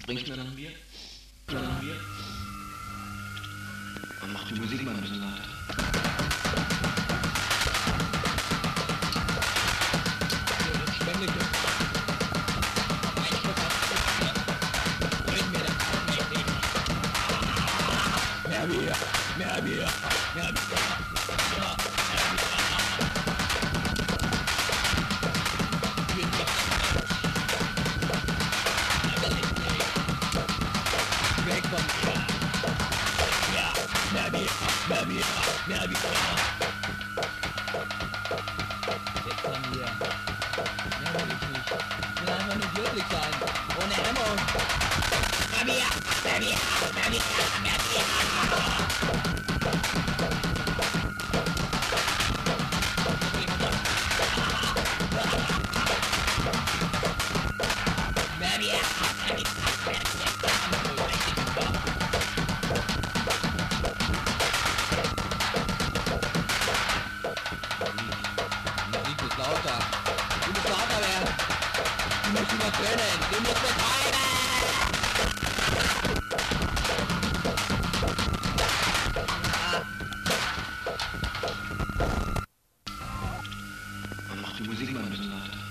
Bringst du mir noch ein Bier? Und mach die Musik mal ein bisschen lauter. Mehr Bier, mehr Bier, mehr Bier. Weg von mir. Ja, mehr Bier, mehr Bier, mehr Bier. Weg von mir. Mehr will ich nicht. Ich will einfach nur glücklich sein. Ohne Hemmung. Mehr Bier, mehr Bier, mehr Bier, mehr Bier. Mehr Bier, mehr Bier, mehr Bier. Musik ist lauter. Du musst lauter werden. Du musst übertönen. Du musst betäuben. Und mach die Musik mal ein bisschen lauter.